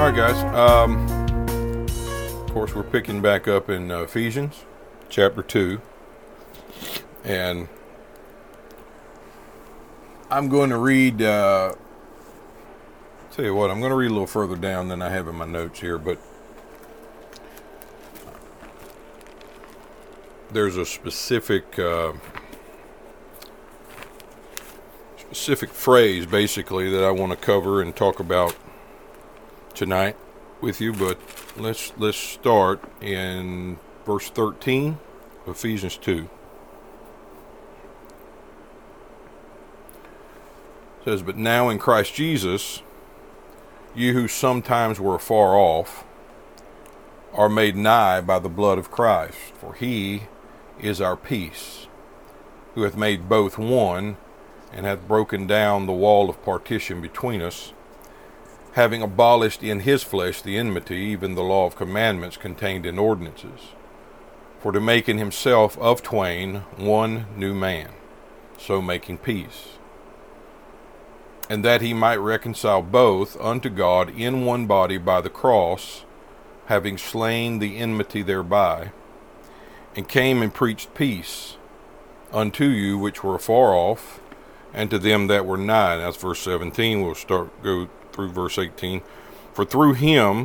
All right, guys. Of course, we're picking back up in Ephesians chapter 2. And I'm going to read, tell you what, I'm going to read a little further down than I have in my notes here, but there's a specific phrase, basically, that I want to cover and talk about tonight with you, but let's start in verse 13 of Ephesians 2. It says, "But now in Christ Jesus, you who sometimes were afar off are made nigh by the blood of Christ, for he is our peace, who hath made both one, and hath broken down the wall of partition between us, having abolished in his flesh the enmity, even the law of commandments contained in ordinances, for to make in himself of twain one new man, so making peace, and that he might reconcile both unto God in one body by the cross, having slain the enmity thereby, and came and preached peace unto you which were afar off, and to them that were nigh." And that's verse 17. We'll go through verse 18. "For through him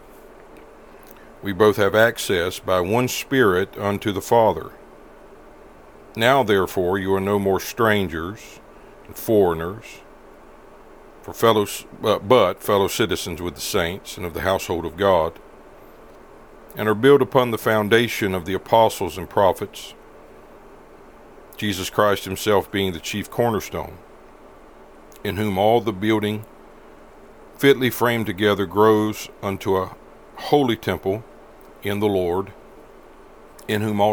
we both have access by one Spirit unto the Father. Now therefore you are no more strangers and foreigners, but fellow citizens with the saints and of the household of God, and are built upon the foundation of the apostles and prophets, Jesus Christ himself being the chief cornerstone, in whom all the building fitly framed together grows unto a holy temple in the Lord, in whom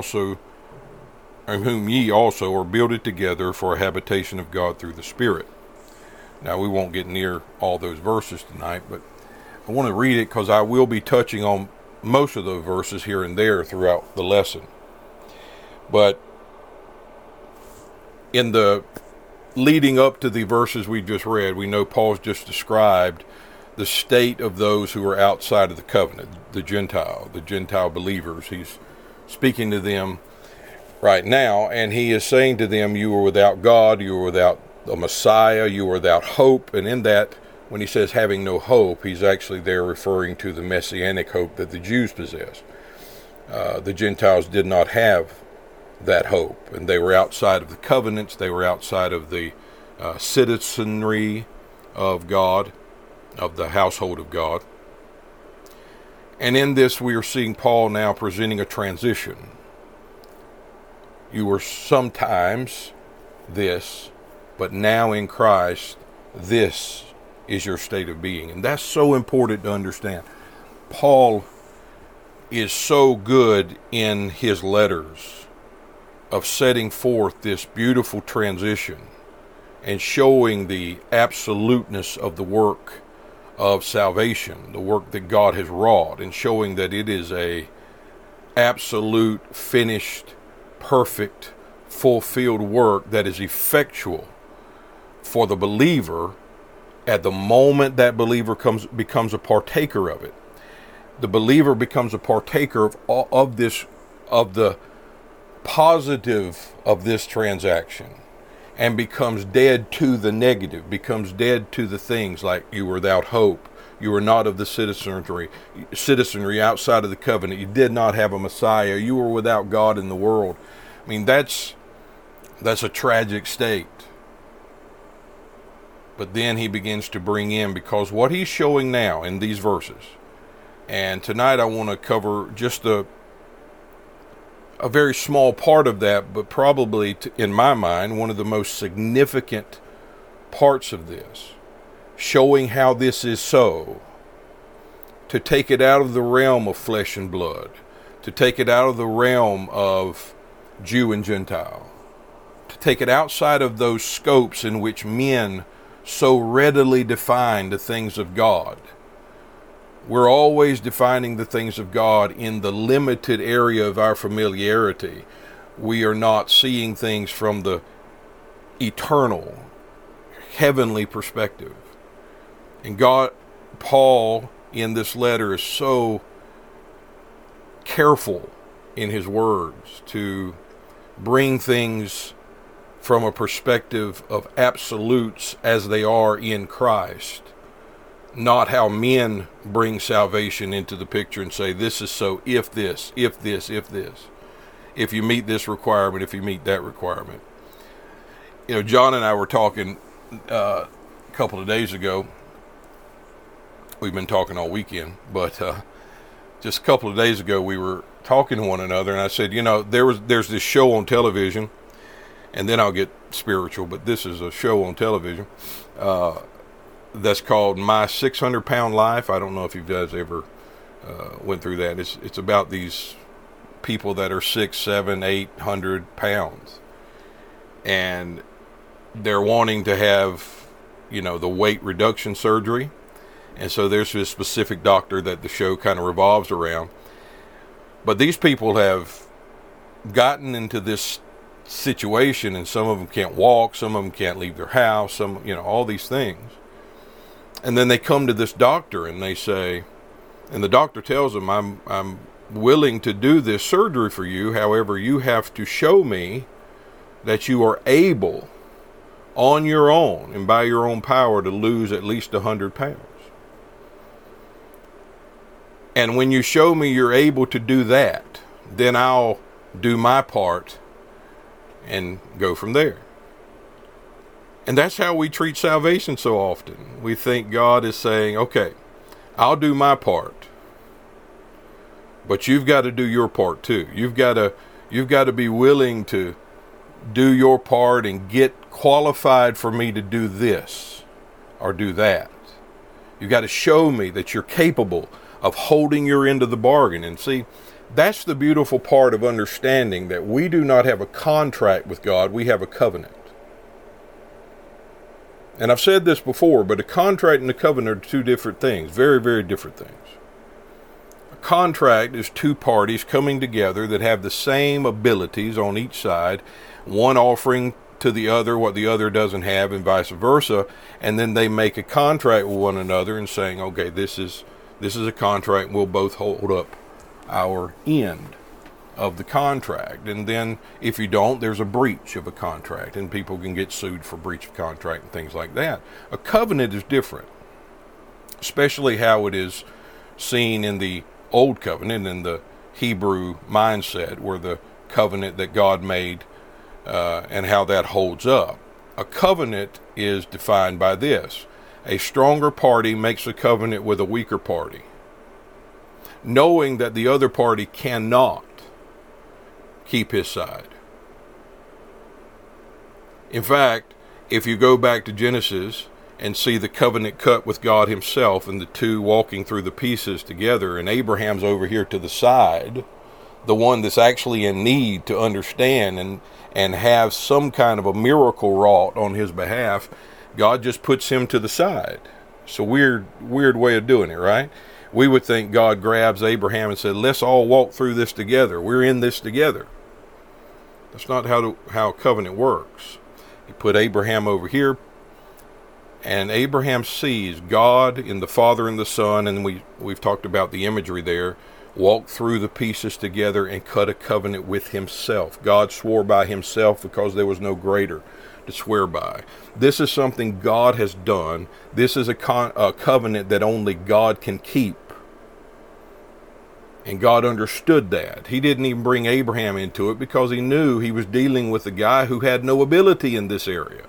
ye also are builded together for a habitation of God through the Spirit." Now, we won't get near all those verses tonight, but I want to read it because I will be touching on most of those verses here and there throughout the lesson. But in the leading up to the verses we just read, we know Paul's just described the state of those who are outside of the covenant, the Gentile believers. He's speaking to them right now, and he is saying to them, you were without God, you were without a Messiah, you were without hope. And in that, when he says having no hope, he's actually there referring to the messianic hope that the Jews possess. The Gentiles did not have that hope, and they were outside of the covenants, they were outside of the citizenry of God, of the household of God. And in this we are seeing Paul now presenting a transition. You were sometimes this, but now in Christ, this is your state of being. And that's so important to understand. Paul is so good in his letters of setting forth this beautiful transition and showing the absoluteness of the work of salvation, the work that God has wrought, and showing that it is a absolute, finished, perfect, fulfilled work that is effectual for the believer at the moment that believer becomes a partaker of it. The believer becomes a partaker of the positive of this transaction, and becomes dead to the negative, becomes dead to the things like you were without hope, you were not of the citizenry outside of the covenant, you did not have a Messiah, you were without God in the world. I mean, that's a tragic state. But then he begins to bring in, because what he's showing now in these verses, and tonight I want to cover just a very small part of that, but probably, in my mind, one of the most significant parts of this, showing how this is so, to take it out of the realm of flesh and blood, to take it out of the realm of Jew and Gentile, to take it outside of those scopes in which men so readily define the things of God. We're always defining the things of God in the limited area of our familiarity. We are not seeing things from the eternal, heavenly perspective. And Paul in this letter is so careful in his words to bring things from a perspective of absolutes as they are in Christ, not how men bring salvation into the picture and say, this is so if this, if this, if this, if you meet this requirement, if you meet that requirement. You know, John and I were talking a couple of days ago. We've been talking all weekend, but just a couple of days ago we were talking to one another, and I said, you know, there's this show on television, and then I'll get spiritual, but this is a show on television that's called My 600-Pound Life. I don't know if you guys ever went through that. It's about these people that are 600, 700, 800 pounds, and they're wanting to have, you know, the weight reduction surgery. And so there's this specific doctor that the show kind of revolves around. But these people have gotten into this situation, and some of them can't walk, some of them can't leave their house, some, you know, all these things. And then they come to this doctor and they say, and the doctor tells them, I'm willing to do this surgery for you. However, you have to show me that you are able on your own and by your own power to lose at least 100 pounds. And when you show me you're able to do that, then I'll do my part and go from there. And that's how we treat salvation so often. We think God is saying, okay, I'll do my part, but you've got to do your part too. You've got to be willing to do your part and get qualified for me to do this or do that. You've got to show me that you're capable of holding your end of the bargain. And see, that's the beautiful part of understanding that we do not have a contract with God, we have a covenant. And I've said this before, but a contract and a covenant are two different things, very, very different things. A contract is two parties coming together that have the same abilities on each side, one offering to the other what the other doesn't have and vice versa, and then they make a contract with one another and saying, okay, this is a contract, and we'll both hold up our end of the contract. And then if you don't, there's a breach of a contract, and people can get sued for breach of contract and things like that. A covenant is different, especially how it is seen in the Old Covenant, in the Hebrew mindset, where the covenant that God made and how that holds up. A covenant is defined by this: a stronger party makes a covenant with a weaker party, knowing that the other party cannot keep his side. In fact, if you go back to Genesis and see the covenant cut with God himself and the two walking through the pieces together, and Abraham's over here to the side, the one that's actually in need to understand and have some kind of a miracle wrought on his behalf, God just puts him to the side. It's a weird way of doing it, right? We would think God grabs Abraham and said, let's all walk through this together. We're in this together. That's not how a covenant works. He put Abraham over here, and Abraham sees God in the Father and the Son, and we've talked about the imagery there, walk through the pieces together and cut a covenant with himself. God swore by himself because there was no greater to swear by. This is something God has done. This is a covenant that only God can keep. And God understood that. He didn't even bring Abraham into it because he knew he was dealing with a guy who had no ability in this area.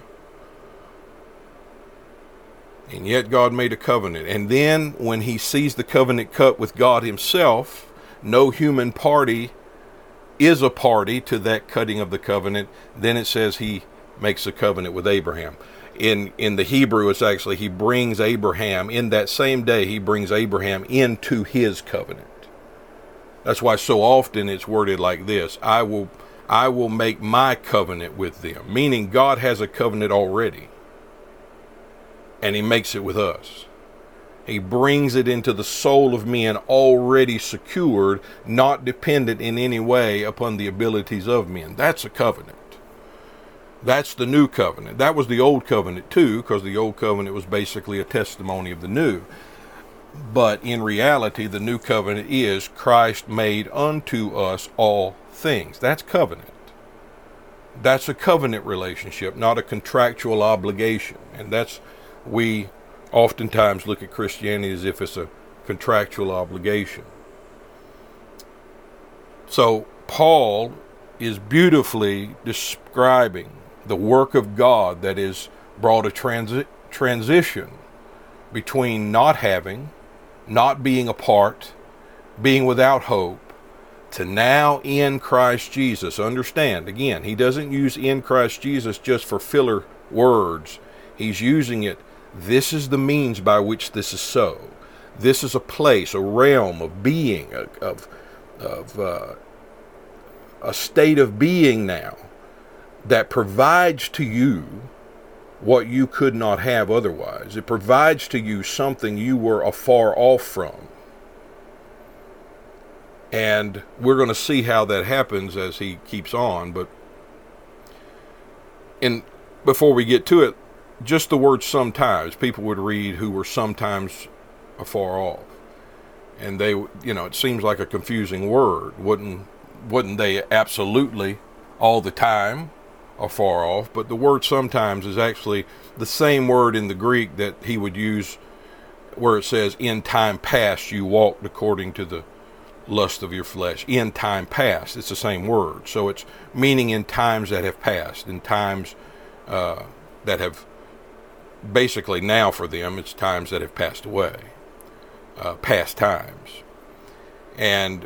And yet God made a covenant. And then when he sees the covenant cut with God himself, no human party is a party to that cutting of the covenant. Then it says he makes a covenant with Abraham. In the Hebrew, it's actually he brings Abraham, in that same day, he brings Abraham into his covenant. That's why so often it's worded like this: I will make my covenant with them. Meaning God has a covenant already. And he makes it with us. He brings it into the soul of men already secured, not dependent in any way upon the abilities of men. That's a covenant. That's the new covenant. That was the old covenant too, because the old covenant was basically a testimony of the new. But in reality, the new covenant is Christ made unto us all things. That's covenant. That's a covenant relationship, not a contractual obligation. And we oftentimes look at Christianity as if it's a contractual obligation. So Paul is beautifully describing the work of God that is brought a transition between not having, not being apart, being without hope, to now in Christ Jesus. Understand, again, he doesn't use in Christ Jesus just for filler words. He's using it, this is the means by which this is so. This is a place, a realm of being, of a state of being now that provides to you what you could not have otherwise. It provides to you something you were afar off from. And we're going to see how that happens as he keeps on. But before we get to it, just the word sometimes, people would read who were sometimes afar off. And they, it seems like a confusing word. Wouldn't they absolutely all the time afar off? But the word sometimes is actually the same word in the Greek that he would use where it says, in time past you walked according to the lust of your flesh. In time past, it's the same word. So it's meaning in times that have passed, in times that have, basically now for them, it's times that have passed away, past times. And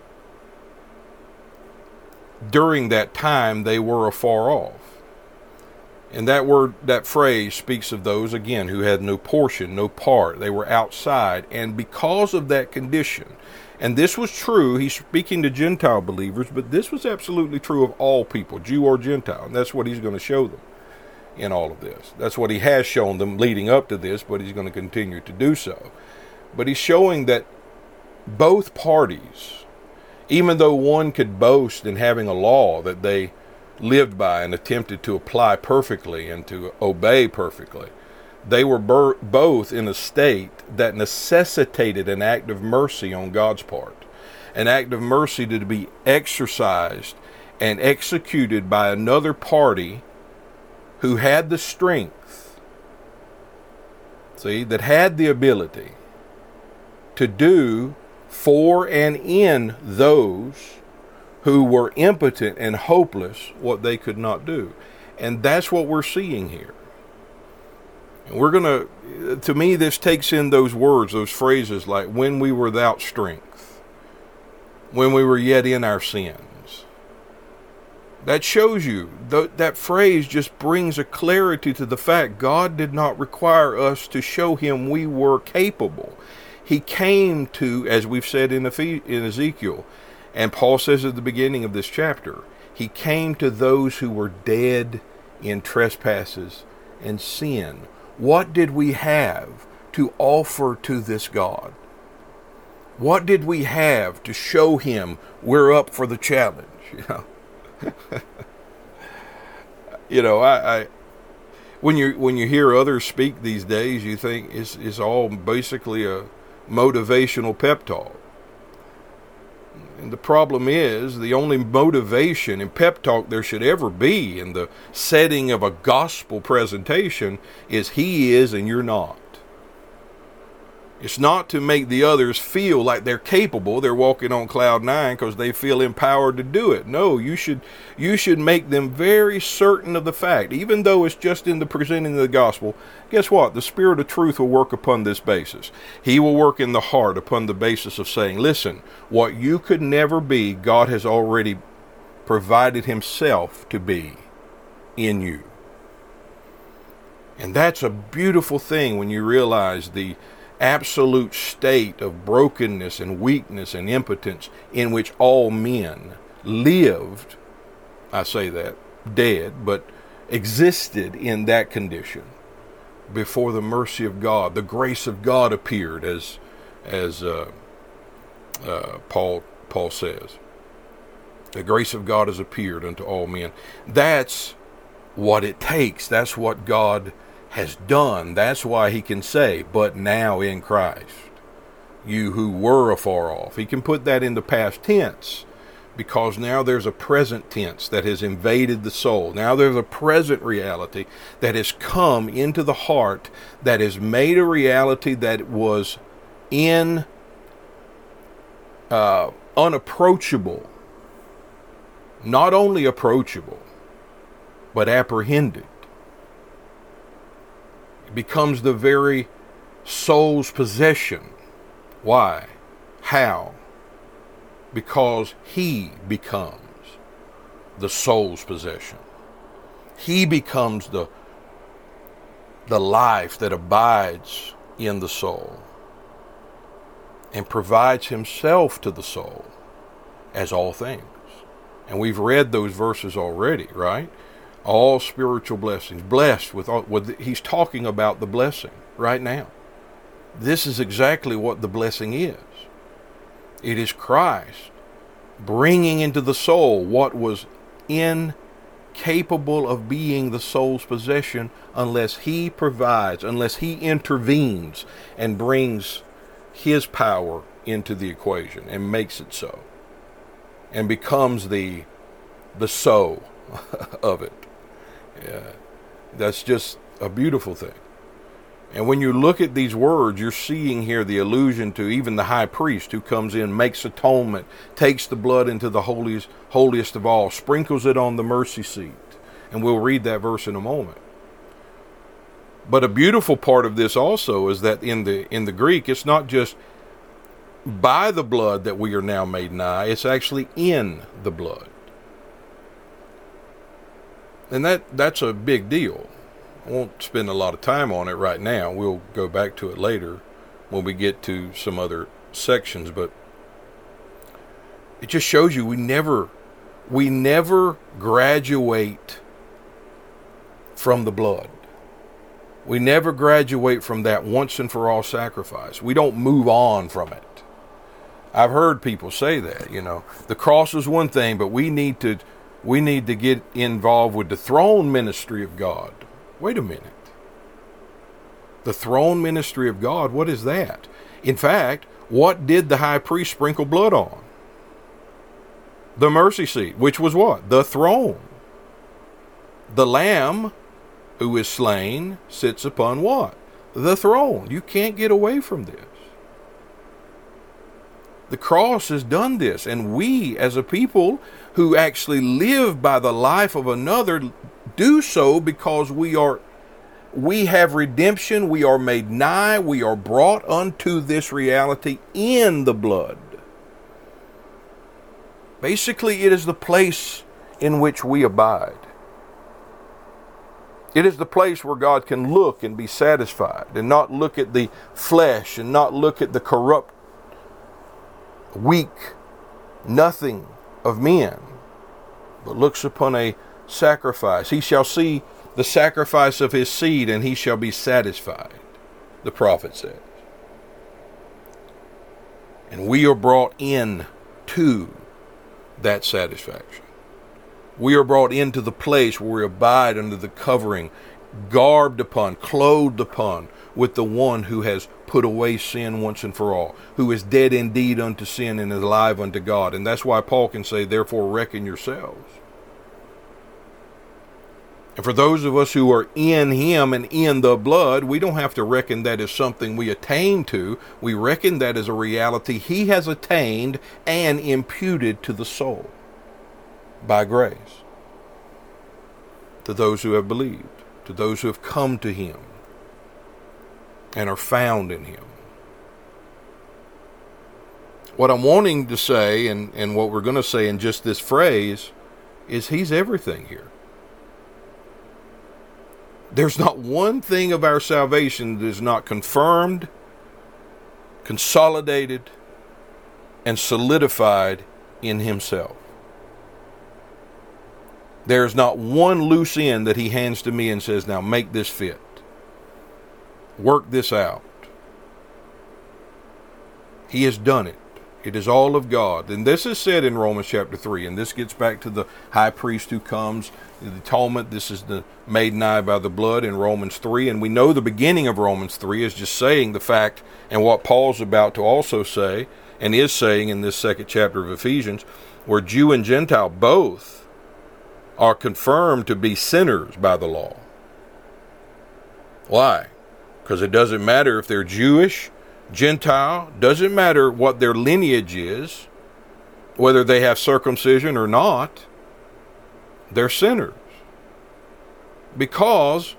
during that time, they were afar off. And that phrase speaks of those, again, who had no portion, no part. They were outside. And because of that condition, and this was true, he's speaking to Gentile believers, but this was absolutely true of all people, Jew or Gentile. And that's what he's going to show them in all of this. That's what he has shown them leading up to this, but he's going to continue to do so. But he's showing that both parties, even though one could boast in having a law that they lived by and attempted to apply perfectly and to obey perfectly, they were both in a state that necessitated an act of mercy on God's part, an act of mercy to be exercised and executed by another party who had the strength, that had the ability to do for and in those who were impotent and hopeless what they could not do. And that's what we're seeing here. And we're going to me, this takes in those words, those phrases like, when we were without strength, when we were yet in our sins. That shows you, that phrase just brings a clarity to the fact God did not require us to show him we were capable. He came to, as we've said in Ezekiel, and Paul says at the beginning of this chapter, he came to those who were dead in trespasses and sin. What did we have to offer to this God? What did we have to show him we're up for the challenge? I when you hear others speak these days, you think it's all basically a motivational pep talk. And the problem is, the only motivation and pep talk there should ever be in the setting of a gospel presentation is he is and you're not. It's not to make the others feel like they're capable, they're walking on cloud nine because they feel empowered to do it. No, you should make them very certain of the fact, even though it's just in the presenting of the gospel. Guess what? The Spirit of truth will work upon this basis. He will work in the heart upon the basis of saying, listen, what you could never be, God has already provided himself to be in you. And that's a beautiful thing when you realize the absolute state of brokenness and weakness and impotence in which all men lived, I say that, dead, but existed in that condition before the mercy of God. The grace of God appeared, as Paul says. The grace of God has appeared unto all men. That's what it takes. That's what God has done. That's why he can say, but now in Christ. you who were afar off. He can put that in the past tense because now there's a present tense that has invaded the soul. Now there's a present reality that has come into the heart, that has made a reality that was unapproachable. Not only approachable, but apprehended. It becomes the very soul's possession. Why? How? Because he becomes the soul's possession. He becomes the life that abides in the soul and provides himself to the soul as all things. And we've read those verses already, right? All spiritual blessings. Blessed with all, he's talking about the blessing right now. This is exactly what the blessing is. It is Christ bringing into the soul what was incapable of being the soul's possession unless he provides, unless he intervenes and brings his power into the equation and makes it so, and becomes the so of it. Yeah, that's just a beautiful thing. And when you look at these words, you're seeing here the allusion to even the high priest who comes in, makes atonement, takes the blood into the holiest of all, sprinkles it on the mercy seat. And we'll read that verse in a moment. But a beautiful part of this also is that in the Greek, it's not just by the blood that we are now made nigh, it's actually in the blood. And that's a big deal. I won't spend a lot of time on it right now. We'll go back to it later when we get to some other sections, but it just shows you we never graduate from the blood. We never graduate from that once and for all sacrifice. We don't move on from it. I've heard people say that, the cross is one thing, but we need to get involved with the throne ministry of God. Wait a minute. The throne ministry of God, what is that? In fact, what did the high priest sprinkle blood on? The mercy seat, which was what? The throne. The Lamb who is slain sits upon what? The throne. You can't get away from this. The cross has done this, and we as a people who actually live by the life of another do so because we have redemption, we are made nigh, we are brought unto this reality in the blood. Basically, it is the place in which we abide. It is the place where God can look and be satisfied and not look at the flesh and not look at the corrupt, weak nothing of men, but looks upon a sacrifice. He shall see the sacrifice of his seed, and he shall be satisfied, the prophet says. And we are brought in to that satisfaction. We are brought into the place where we abide under the covering, garbed upon, clothed upon with the one who has put away sin once and for all, who is dead indeed unto sin and is alive unto God. And that's why Paul can say, therefore reckon yourselves. And for those of us who are in him and in the blood, we don't have to reckon that as something we attain to. We reckon that as a reality he has attained and imputed to the soul by grace. To those who have believed, to those who have come to him and are found in him. What I'm wanting to say, and what we're going to say in just this phrase, is he's everything here. There's not one thing of our salvation that is not confirmed, consolidated, and solidified in himself. There's not one loose end that he hands to me and says, now make this fit. Work this out. He has done it. It is all of God. And this is said in Romans chapter 3, and this gets back to the high priest who comes, the atonement. This is the made nigh by the blood in Romans 3. And we know the beginning of Romans 3 is just saying the fact, and what Paul's about to also say, and is saying in this second chapter of Ephesians, where Jew and Gentile both are confirmed to be sinners by the law. Why? Because it doesn't matter if they're Jewish, Gentile, doesn't matter what their lineage is, whether they have circumcision or not, they're sinners. Because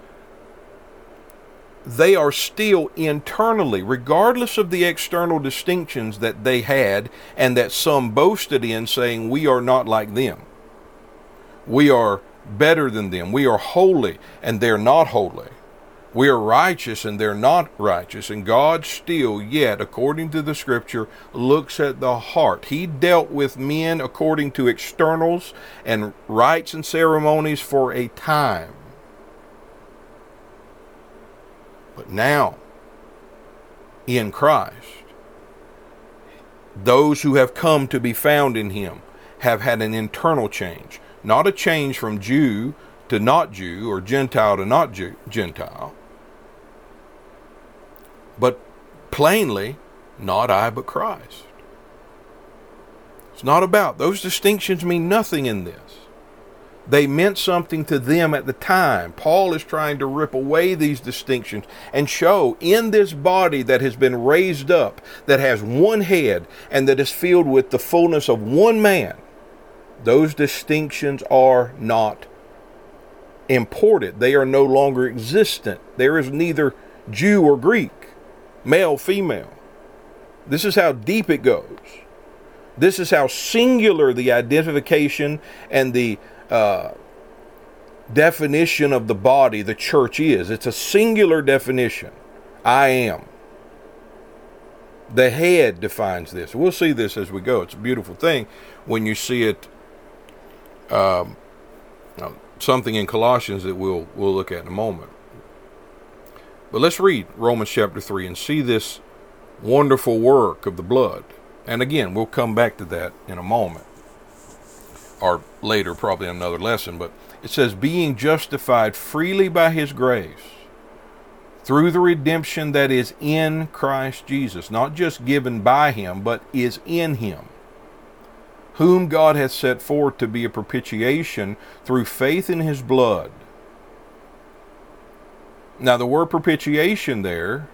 they are still internally, regardless of the external distinctions that they had and that some boasted in, saying we are not like them. We are better than them. We are holy and they're not holy. We are righteous and they're not righteous. And God still yet, according to the scripture, looks at the heart. He dealt with men according to externals and rites and ceremonies for a time. But now, in Christ, those who have come to be found in Him have had an internal change. Not a change from Jew to not Jew or Gentile to not Gentile. But plainly, not I but Christ. It's not about, those distinctions mean nothing in this. They meant something to them at the time. Paul is trying to rip away these distinctions and show in this body that has been raised up, that has one head, and that is filled with the fullness of one man, those distinctions are not imported. They are no longer existent. There is neither Jew or Greek, male, female. This is how deep it goes. This is how singular the identification and the definition of the body, the church, is. It's a singular definition. I am. The head defines this. We'll see this as we go. It's a beautiful thing when you see it. Something in Colossians that we'll look at in a moment. But let's read Romans chapter 3 and see this wonderful work of the blood. And again, we'll come back to that in a moment. Or later, probably in another lesson. But it says, being justified freely by His grace, through the redemption that is in Christ Jesus. Not just given by Him, but is in Him. Whom God hath set forth to be a propitiation through faith in His blood. Now the word propitiation there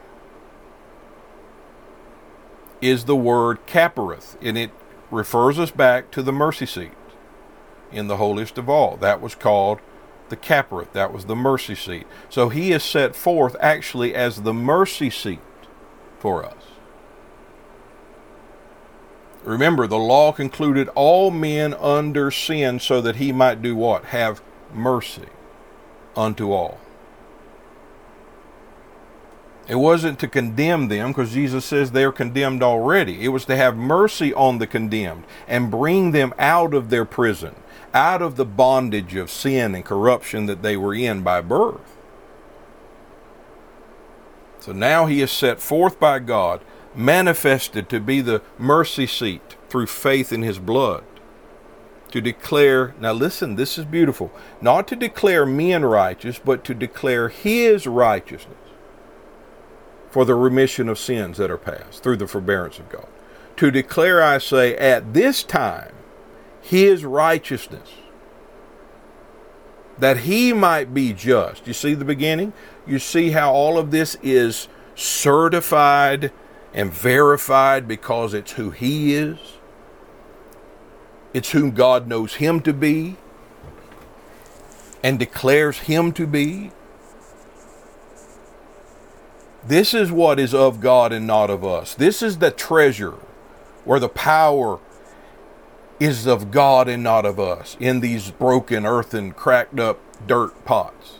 is the word kapareth, and it refers us back to the mercy seat in the holiest of all. That was called the kapareth. That was the mercy seat. So He is set forth actually as the mercy seat for us. Remember, the law concluded all men under sin so that He might do what? Have mercy unto all. It wasn't to condemn them, because Jesus says they're condemned already. It was to have mercy on the condemned and bring them out of their prison, out of the bondage of sin and corruption that they were in by birth. So now He is set forth by God, manifested to be the mercy seat through faith in His blood, to declare, now listen, this is beautiful, not to declare men righteous, but to declare His righteousness for the remission of sins that are past through the forbearance of God. To declare, I say, at this time, His righteousness, that He might be just. You see the beginning? You see how all of this is certified and verified because it's who He is. It's whom God knows Him to be and declares Him to be. This is what is of God and not of us. This is the treasure where the power is of God and not of us in these broken earthen, cracked up dirt pots.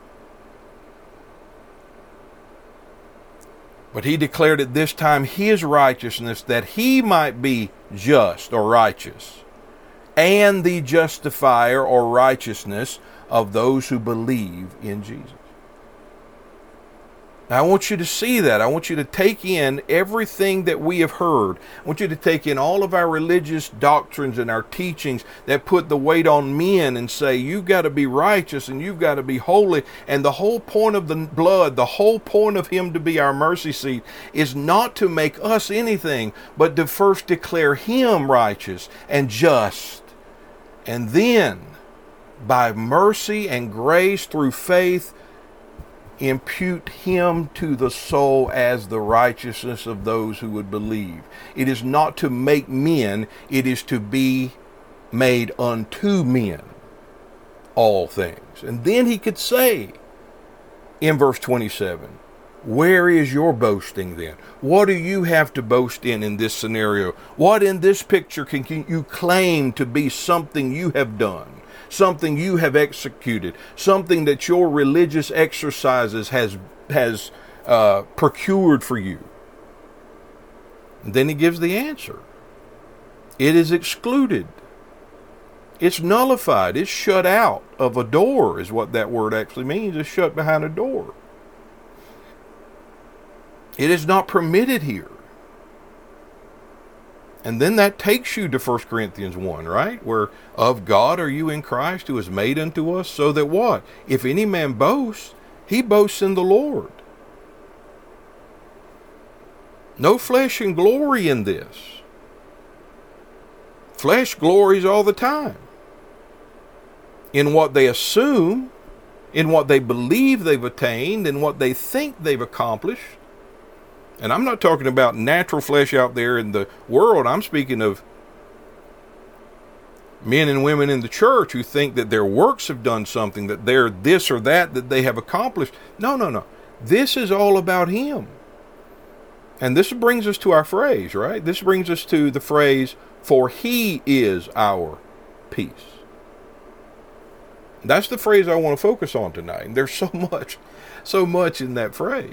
But He declared at this time His righteousness, that He might be just or righteous, and the justifier or righteousness of those who believe in Jesus. Now, I want you to see that. I want you to take in everything that we have heard. I want you to take in all of our religious doctrines and our teachings that put the weight on men and say, you've got to be righteous and you've got to be holy. And the whole point of the blood, the whole point of him to be our mercy seat is not to make us anything, but to first declare him righteous and just. And then, by mercy and grace through faith, impute him to the soul as the righteousness of those who would believe. It is not to make men, it is to be made unto men all things. And then he could say in verse 27, where is your boasting then? What do you have to boast in this scenario? What in this picture can you claim to be something you have done? Something you have executed, something that your religious exercises has procured for you. And then he gives the answer. It is excluded. It's nullified. It's shut out of a door is what that word actually means. It's shut behind a door. It is not permitted here. And then that takes you to 1 Corinthians 1, right? Where of God are you in Christ, who is made unto us, so that what? If any man boasts, he boasts in the Lord. No flesh and glory in this. Flesh glories all the time. In what they assume, in what they believe they've attained, in what they think they've accomplished. And I'm not talking about natural flesh out there in the world. I'm speaking of men and women in the church who think that their works have done something, that they're this or that they have accomplished. No. This is all about him. And this brings us to our phrase, right? This brings us to the phrase, for he is our peace. That's the phrase I want to focus on tonight. And there's so much in that phrase.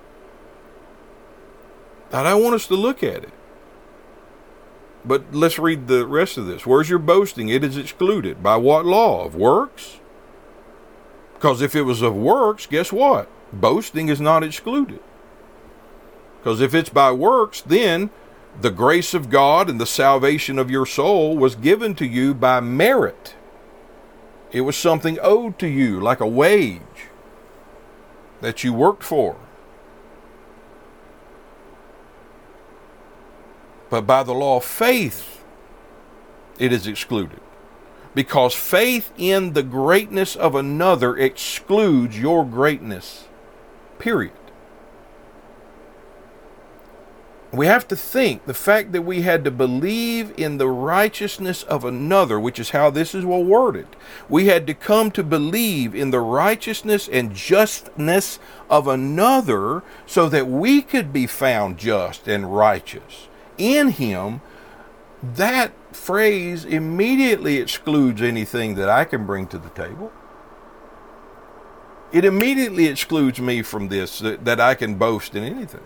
And I want us to look at it. But let's read the rest of this. Where's your boasting? It is excluded. By what law? Of works? Because if it was of works, guess what? Boasting is not excluded. Because if it's by works, then the grace of God and the salvation of your soul was given to you by merit. It was something owed to you, like a wage that you worked for. But by the law of faith, it is excluded. Because faith in the greatness of another excludes your greatness. Period. We have to think the fact that we had to believe in the righteousness of another, which is how this is well worded. We had to come to believe in the righteousness and justness of another so that we could be found just and righteous in him. That phrase immediately excludes anything that I can bring to the table. It immediately excludes me from this, that I can boast in anything.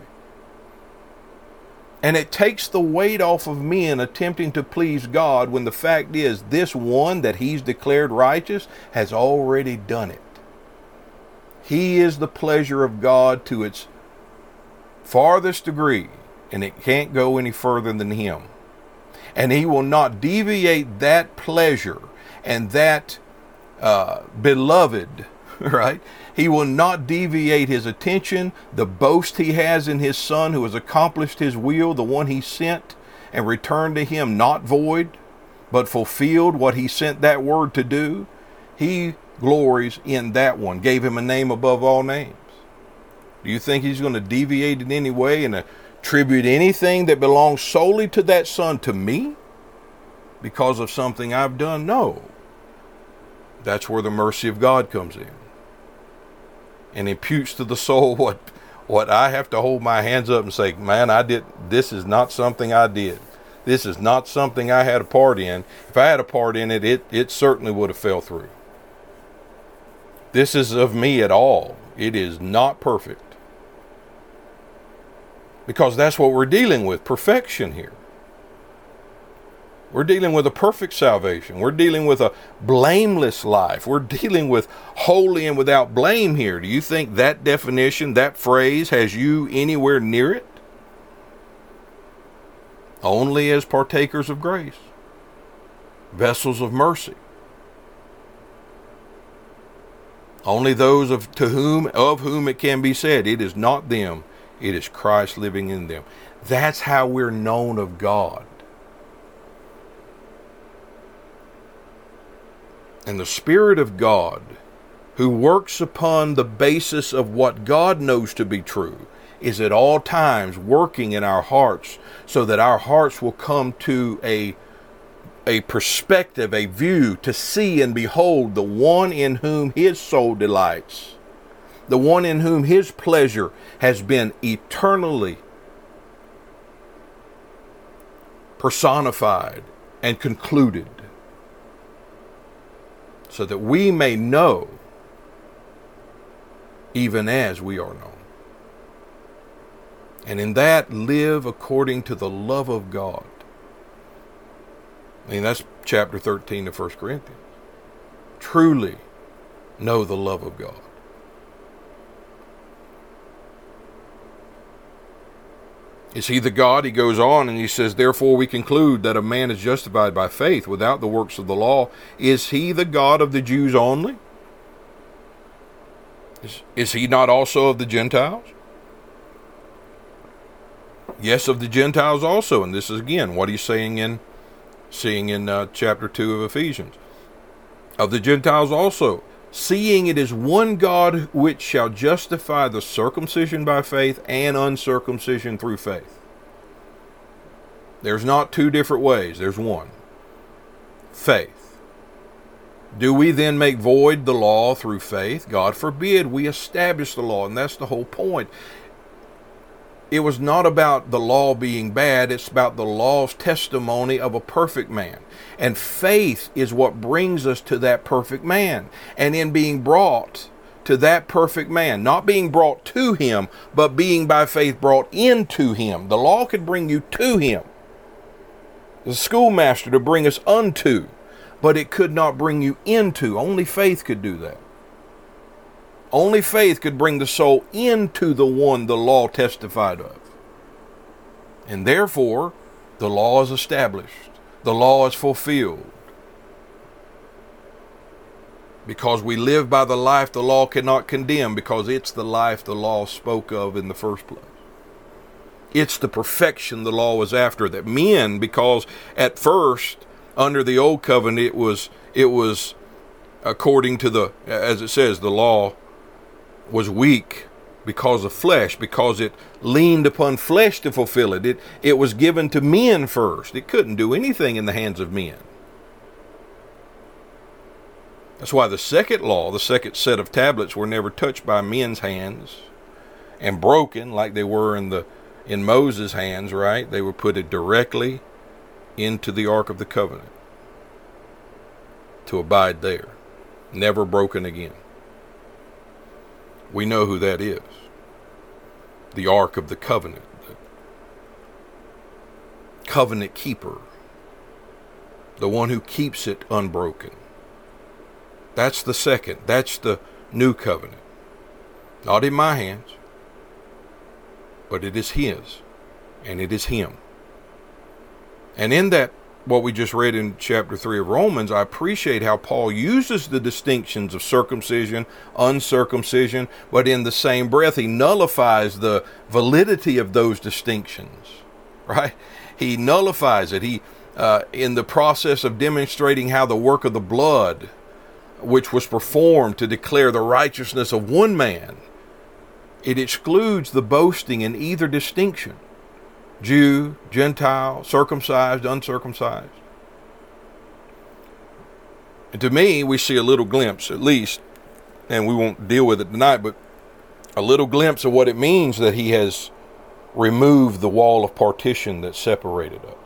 And it takes the weight off of men attempting to please God when the fact is this one that he's declared righteous has already done it. He is the pleasure of God to its farthest degree, and it can't go any further than him. And he will not deviate that pleasure and that beloved, right? He will not deviate his attention, the boast he has in his Son who has accomplished his will, the one he sent and returned to him not void, but fulfilled what he sent that word to do. He glories in that one, gave him a name above all names. Do you think he's going to deviate in any way and attribute anything that belongs solely to that Son to me because of something I've done? No. That's where the mercy of God comes in and imputes to the soul what I have to hold my hands up and say, man, this is not something I did. This is not something I had a part in. If I had a part in it, it certainly would have fell through. This is of me at all. It is not perfect. Because that's what we're dealing with, perfection here. We're dealing with a perfect salvation. We're dealing with a blameless life. We're dealing with holy and without blame here. Do you think that definition, that phrase, has you anywhere near it? Only as partakers of grace, vessels of mercy. Only those of whom it can be said, it is not them, it is Christ living in them. That's how we're known of God. And the Spirit of God, who works upon the basis of what God knows to be true, is at all times working in our hearts so that our hearts will come to a perspective, a view, to see and behold the one in whom his soul delights, the one in whom his pleasure has been eternally personified and concluded, so that we may know even as we are known. And in that live according to the love of God. I mean, that's chapter 13 of 1 Corinthians. Truly know the love of God. Is he the God? He goes on and he says, therefore we conclude that a man is justified by faith without the works of the law. Is he the God of the Jews only? Is he not also of the Gentiles? Yes, of the Gentiles also. And this is again what he's seeing in chapter 2 of Ephesians. Of the Gentiles also, seeing it is one God which shall justify the circumcision by faith and uncircumcision through faith. There's not two different ways. There's one. Faith. Do we then make void the law through faith? God forbid. We establish the law, and that's the whole point. It was not about the law being bad. It's about the law's testimony of a perfect man. And faith is what brings us to that perfect man. And in being brought to that perfect man, not being brought to him, but being by faith brought into him. The law could bring you to him. The schoolmaster to bring us unto, but it could not bring you into. Only faith could do that. Only faith could bring the soul into the one the law testified of. And therefore, the law is established. The law is fulfilled. Because we live by the life the law cannot condemn, because it's the life the law spoke of in the first place. It's the perfection the law was after, that men, because at first, under the old covenant, it was according to the, as it says, the law was weak because of flesh, because it leaned upon flesh to fulfill it. It was given to men first. It couldn't do anything in the hands of men. That's why the second law, the second set of tablets, were never touched by men's hands and broken like they were in Moses' hands, right? They were put directly into the Ark of the Covenant to abide there, never broken again. We know who that is. The Ark of the Covenant. The covenant keeper. The one who keeps it unbroken. That's the second. That's the new covenant. Not in my hands. But it is his. And it is him. And in that, what we just read in chapter 3 of Romans, I appreciate how Paul uses the distinctions of circumcision, uncircumcision, but in the same breath he nullifies the validity of those distinctions, right? He nullifies it. He, in the process of demonstrating how the work of the blood, which was performed to declare the righteousness of one man, it excludes the boasting in either distinction. Jew, Gentile, circumcised, uncircumcised. And to me, we see a little glimpse, at least, and we won't deal with it tonight, but a little glimpse of what it means that he has removed the wall of partition that separated us.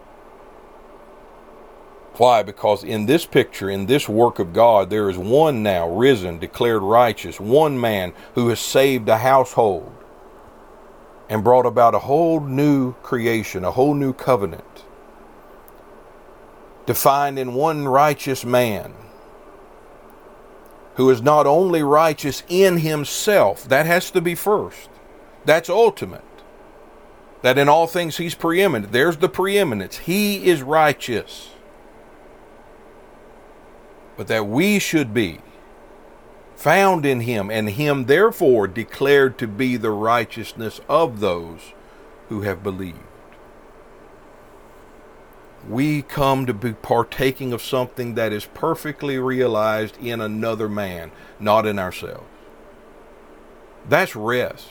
Why? Because in this picture, in this work of God, there is one now risen, declared righteous, one man who has saved a household and brought about a whole new creation, a whole new covenant. to find in one righteous man, who is not only righteous in himself, that has to be first. That's ultimate. That in all things he's preeminent. There's the preeminence. He is righteous. But that we should be found in him, and him therefore declared to be the righteousness of those who have believed. We come to be partaking of something that is perfectly realized in another man, not in ourselves. That's rest.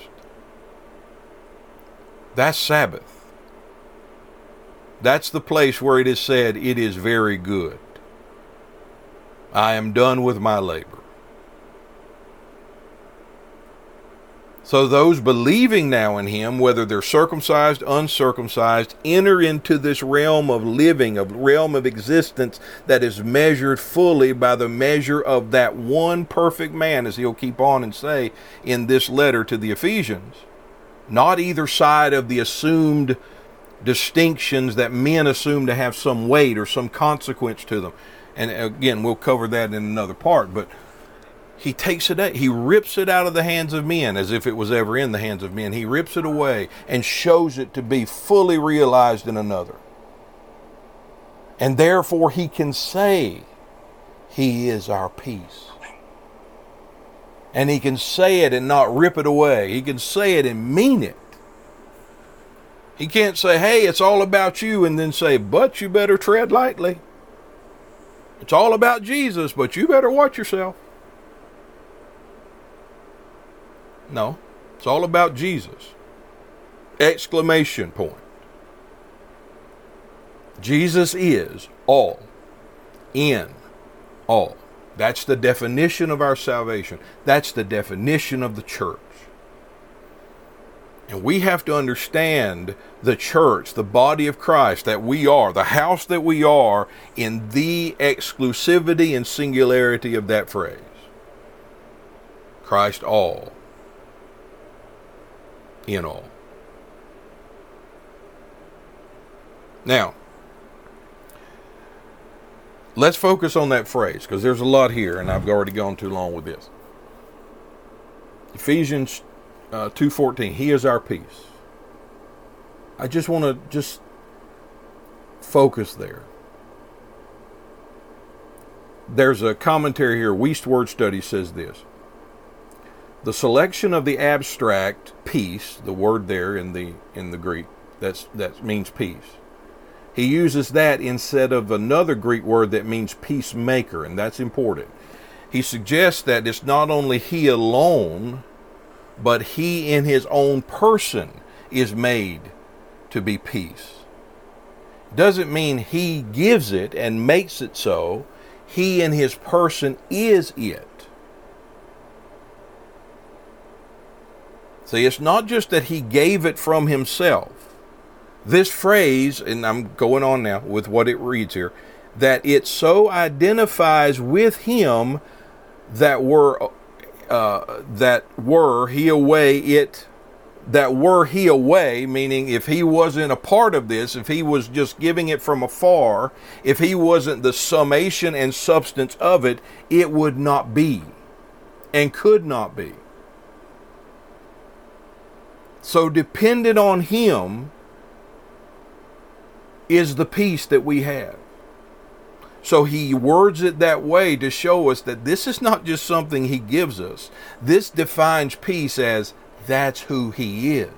That's Sabbath. That's the place where it is said, it is very good. I am done with my labor. So those believing now in him, whether they're circumcised, uncircumcised, enter into this realm of living, a realm of existence that is measured fully by the measure of that one perfect man, as he'll keep on and say in this letter to the Ephesians. Not either side of the assumed distinctions that men assume to have some weight or some consequence to them. And again, we'll cover that in another part, but he takes it out. He rips it out of the hands of men as if it was ever in the hands of men. He rips it away and shows it to be fully realized in another. And therefore he can say he is our peace. And he can say it and not rip it away. He can say it and mean it. He can't say, hey, it's all about you, and then say, but you better tread lightly. It's all about Jesus, but you better watch yourself. No, it's all about Jesus. Exclamation point. Jesus is all in all. That's the definition of our salvation. That's the definition of the church. And we have to understand the church, the body of Christ that we are, the house that we are, in the exclusivity and singularity of that phrase. Christ all. In all. Now, let's focus on that phrase, because there's a lot here, and I've already gone too long with this. Ephesians 2:14, he is our peace. I just want to focus there. There's a commentary here, Wuest Word Study says this. The selection of the abstract peace, the word there in the Greek, that means peace. He uses that instead of another Greek word that means peacemaker, and that's important. He suggests that it's not only he alone, but he in his own person is made to be peace. Doesn't mean he gives it and makes it so. He in his person is it. See, it's not just that he gave it from himself. This phrase, and I'm going on now with what it reads here, that it so identifies with him that were he away, meaning if he wasn't a part of this, if he was just giving it from afar, if he wasn't the summation and substance of it, it would not be and could not be. So dependent on him is the peace that we have. So he words it that way to show us that this is not just something he gives us. This defines peace as that's who he is.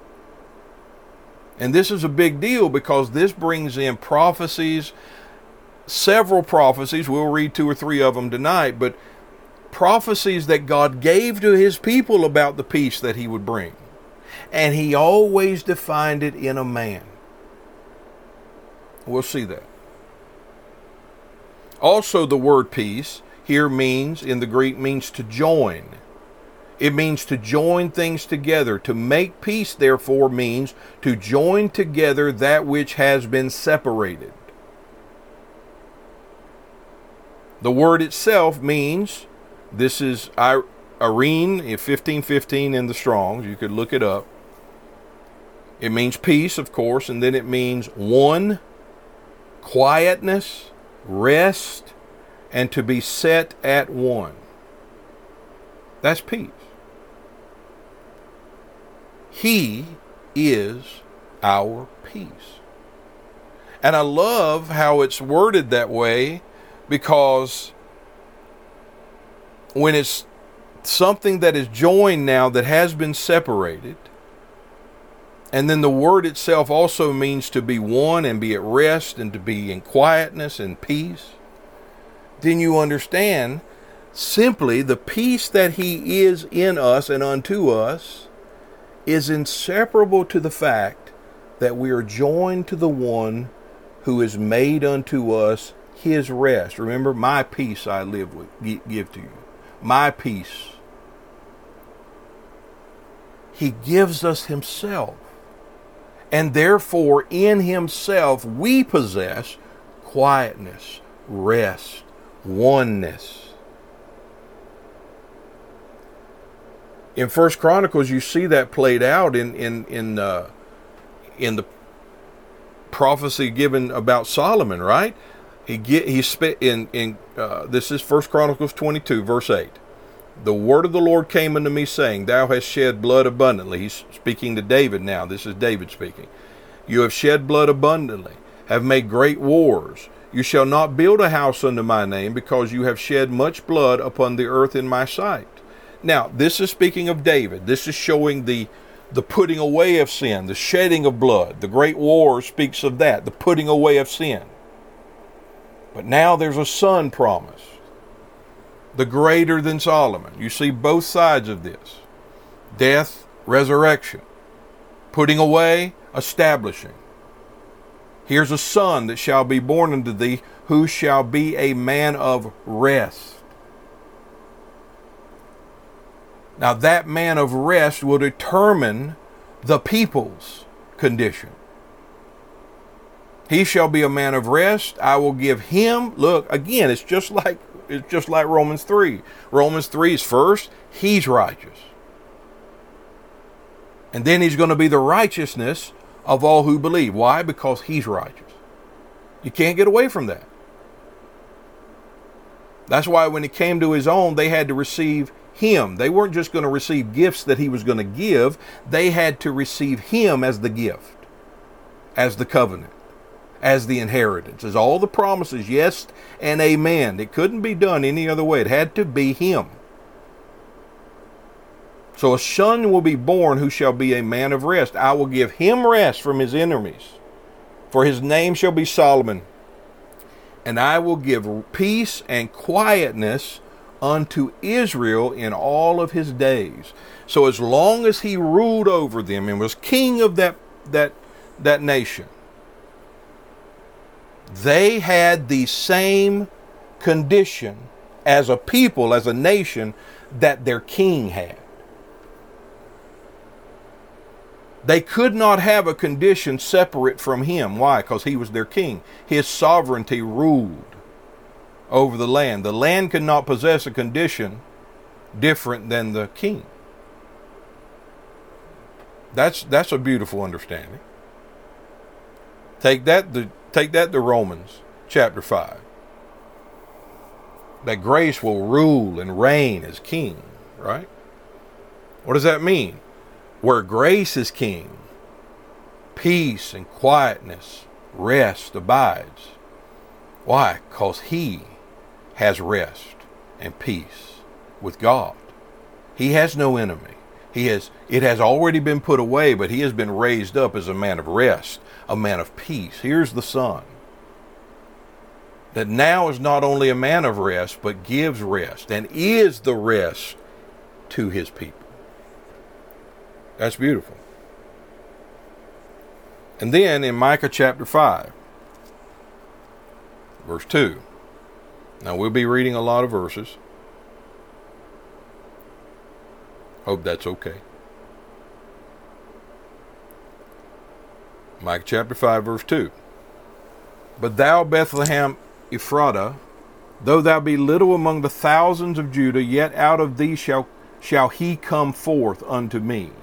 And this is a big deal because this brings in prophecies, several prophecies. We'll read 2 or 3 of them tonight, but prophecies that God gave to his people about the peace that he would bring. And he always defined it in a man. We'll see that. Also, the word peace here means, in the Greek, means to join. It means to join things together. To make peace, therefore, means to join together that which has been separated. The word itself means, this is Irene, in 15:15 in the Strong's, you could look it up. It means peace, of course, and then it means one quietness, rest, and to be set at one. That's peace. He is our peace. And I love how it's worded that way, because when it's something that is joined now that has been separated, and then the word itself also means to be one and be at rest and to be in quietness and peace, then you understand simply the peace that He is in us and unto us is inseparable to the fact that we are joined to the one who is made unto us His rest. Remember, my peace I give to you. My peace. He gives us Himself. And therefore, in Himself, we possess quietness, rest, oneness. In 1 Chronicles, you see that played out in the prophecy given about Solomon, right? This is 1 Chronicles 22, verse 8. The word of the Lord came unto me, saying, Thou hast shed blood abundantly. He's speaking to David now. This is David speaking. You have shed blood abundantly, have made great wars. You shall not build a house unto my name, because you have shed much blood upon the earth in my sight. Now, this is speaking of David. This is showing the putting away of sin, the shedding of blood. The great war speaks of that, the putting away of sin. But now there's a son promised, the greater than Solomon. You see both sides of this. Death, resurrection. Putting away, establishing. Here's a son that shall be born unto thee, who shall be a man of rest. Now that man of rest will determine the people's condition. He shall be a man of rest. I will give him, look, again, it's just like Romans 3. Romans 3 is first, he's righteous. And then he's going to be the righteousness of all who believe. Why? Because he's righteous. You can't get away from that. That's why when he came to his own, they had to receive him. They weren't just going to receive gifts that he was going to give. They had to receive him as the gift, as the covenant, as the inheritance, as all the promises, yes and amen. It couldn't be done any other way. It had to be him. So a son will be born who shall be a man of rest. I will give him rest from his enemies. For his name shall be Solomon. And I will give peace and quietness unto Israel in all of his days. So as long as he ruled over them and was king of that nation, they had the same condition as a people, as a nation, that their king had. They could not have a condition separate from him. Why? Because he was their king. His sovereignty ruled over the land. The land could not possess a condition different than the king. That's a beautiful understanding. Take that to Romans chapter 5. That grace will rule and reign as king, right? What does that mean? Where grace is king, peace and quietness, rest abides. Why? Because he has rest and peace with God. He has no enemy. It has already been put away, but he has been raised up as a man of rest, a man of peace. Here's the Son that now is not only a man of rest, but gives rest and is the rest to his people. That's beautiful. And then in Micah chapter 5, verse 2. Now we'll be reading a lot of verses. Hope that's okay. Micah chapter 5, verse 2. But thou, Bethlehem Ephratah, though thou be little among the thousands of Judah, yet out of thee shall he come forth unto me.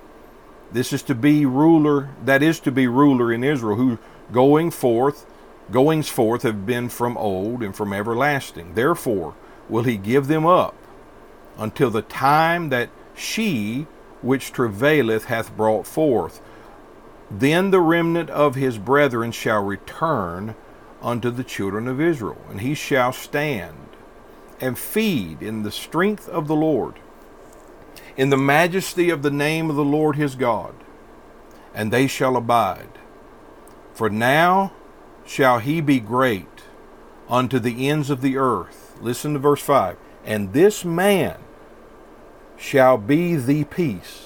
This is to be ruler, that is to be ruler in Israel, who going forth, goings forth have been from old and from everlasting. Therefore will he give them up until the time that she which travaileth hath brought forth. Then the remnant of his brethren shall return unto the children of Israel, and he shall stand and feed in the strength of the Lord, in the majesty of the name of the Lord his God, and they shall abide. For now shall he be great unto the ends of the earth. Listen to verse 5. And this man shall be the peace.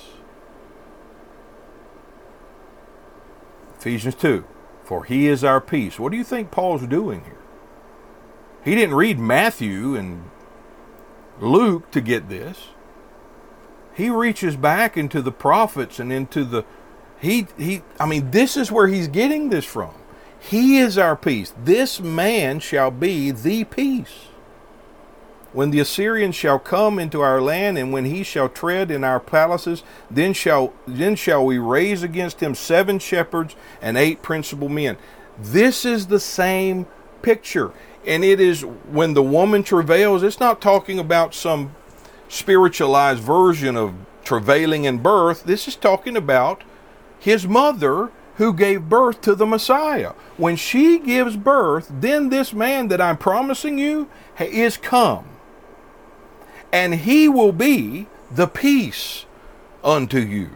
Ephesians 2. For he is our peace. What do you think Paul's doing here? He didn't read Matthew and Luke to get this. He reaches back into the prophets and into the... this is where he's getting this from. He is our peace. This man shall be the peace. When the Assyrians shall come into our land, and when he shall tread in our palaces, then shall we raise against him 7 shepherds and 8 principal men. This is the same picture. And it is when the woman travails, it's not talking about some spiritualized version of travailing in birth. This is talking about his mother who gave birth to the Messiah. When she gives birth, then this man that I'm promising you is come. And he will be the peace unto you.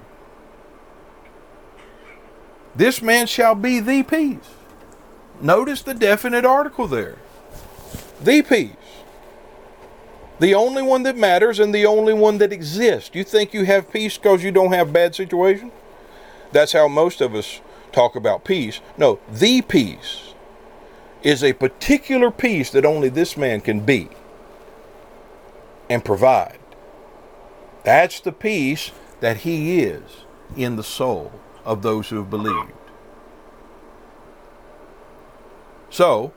This man shall be the peace. Notice the definite article there. The peace. The only one that matters and the only one that exists. You think you have peace because you don't have bad situation? That's how most of us talk about peace. No, the peace is a particular peace that only this man can be and provide. That's the peace that he is in the soul of those who have believed. So,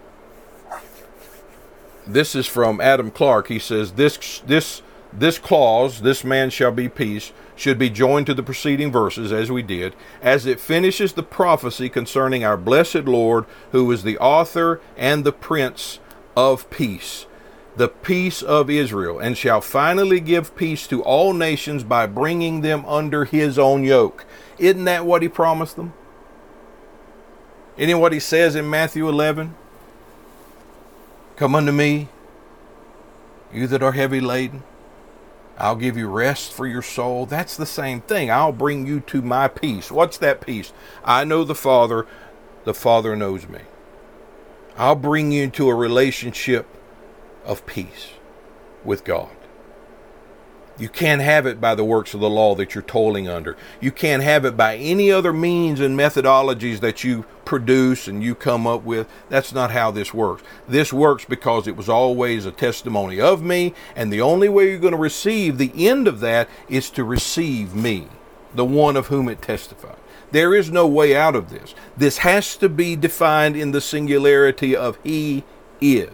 this is from Adam Clark. He says, this clause, this man shall be peace, should be joined to the preceding verses, as we did, as it finishes the prophecy concerning our blessed Lord, who is the author and the prince of peace, the peace of Israel, and shall finally give peace to all nations by bringing them under his own yoke. Isn't that what he promised them? Isn't what he says in Matthew 11? Come unto me, you that are heavy laden. I'll give you rest for your soul. That's the same thing. I'll bring you to my peace. What's that peace? I know the Father knows me. I'll bring you into a relationship of peace with God. You can't have it by the works of the law that you're toiling under. You can't have it by any other means and methodologies that you produce and you come up with. That's not how this works. This works because it was always a testimony of me, and the only way you're going to receive the end of that is to receive me, the one of whom it testified. There is no way out of this. This has to be defined in the singularity of he is.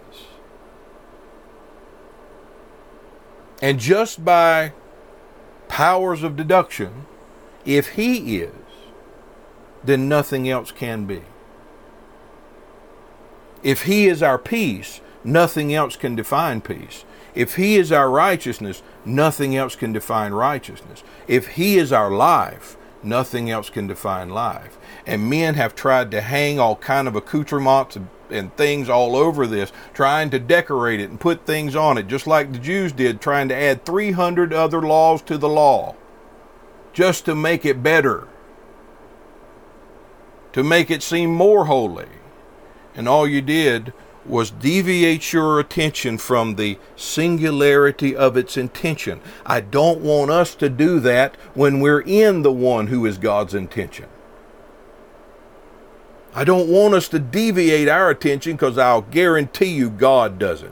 And just by powers of deduction, if he is, then nothing else can be. If he is our peace, nothing else can define peace. If he is our righteousness, nothing else can define righteousness. If he is our life, nothing else can define life. And men have tried to hang all kind of accoutrements and things all over this, trying to decorate it and put things on it, just like the Jews did, trying to add 300 other laws to the law, just to make it better, to make it seem more holy. And all you did was deviate your attention from the singularity of its intention. I don't want us to do that when we're in the one who is God's intention. I don't want us to deviate our attention, because I'll guarantee you God doesn't.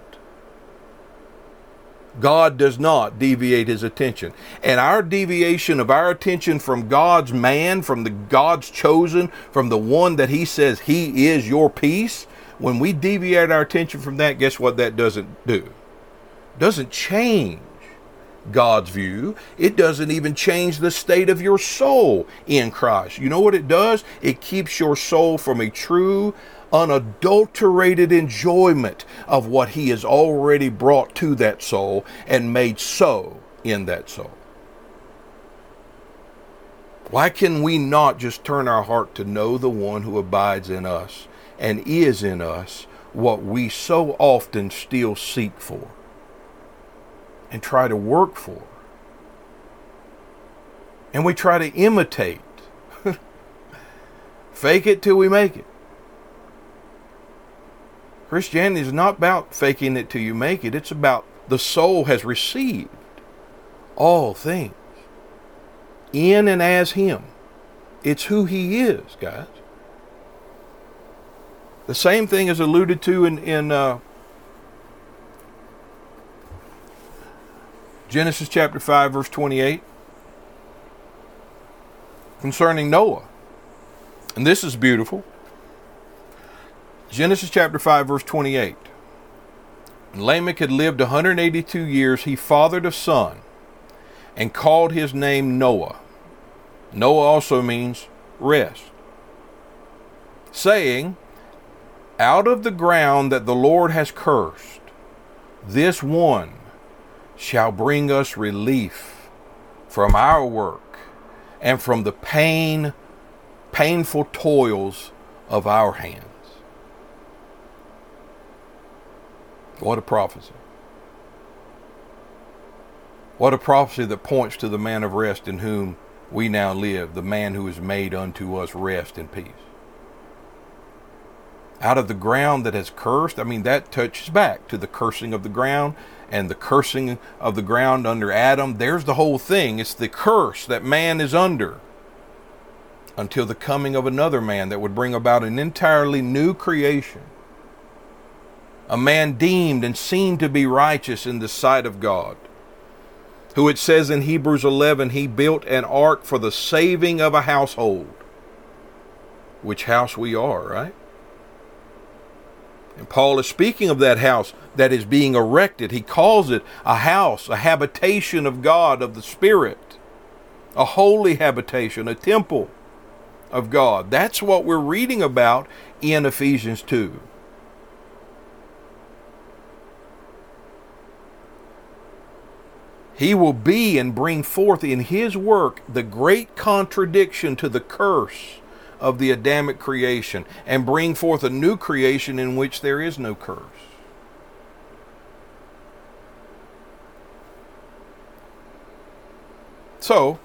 God does not deviate his attention. And our deviation of our attention from God's man, from the God's chosen, from the one that he says he is your peace, when we deviate our attention from that, guess what that doesn't do? It doesn't change God's view. It doesn't even change the state of your soul in Christ. You know what it does? It keeps your soul from a true, unadulterated enjoyment of what he has already brought to that soul and made so in that soul. Why can we not just turn our heart to know the one who abides in us and is in us what we so often still seek for and try to work for? And we try to imitate. Fake it till we make it. Christianity is not about faking it till you make it. It's about the soul has received all things in and as him. It's who he is, guys. The same thing is alluded to in Genesis chapter 5, verse 28, concerning Noah. And this is beautiful. Genesis chapter 5, verse 28. When Lamech had lived 182 years, he fathered a son and called his name Noah. Noah also means rest, saying, out of the ground that the Lord has cursed, this one shall bring us relief from our work and from the painful toils of our hands. What a prophecy. What a prophecy that points to the man of rest in whom we now live, the man who has made unto us rest and peace. Out of the ground that has cursed, that touches back to the cursing of the ground and the cursing of the ground under Adam. There's the whole thing. It's the curse that man is under until the coming of another man that would bring about an entirely new creation. A man deemed and seen to be righteous in the sight of God, who it says in Hebrews 11, he built an ark for the saving of a household. Which house we are, right? And Paul is speaking of that house that is being erected. He calls it a house, a habitation of God, of the Spirit, a holy habitation, a temple of God. That's what we're reading about in Ephesians 2. He will be and bring forth in his work the great contradiction to the curse of the Adamic creation, and bring forth a new creation in which there is no curse. So,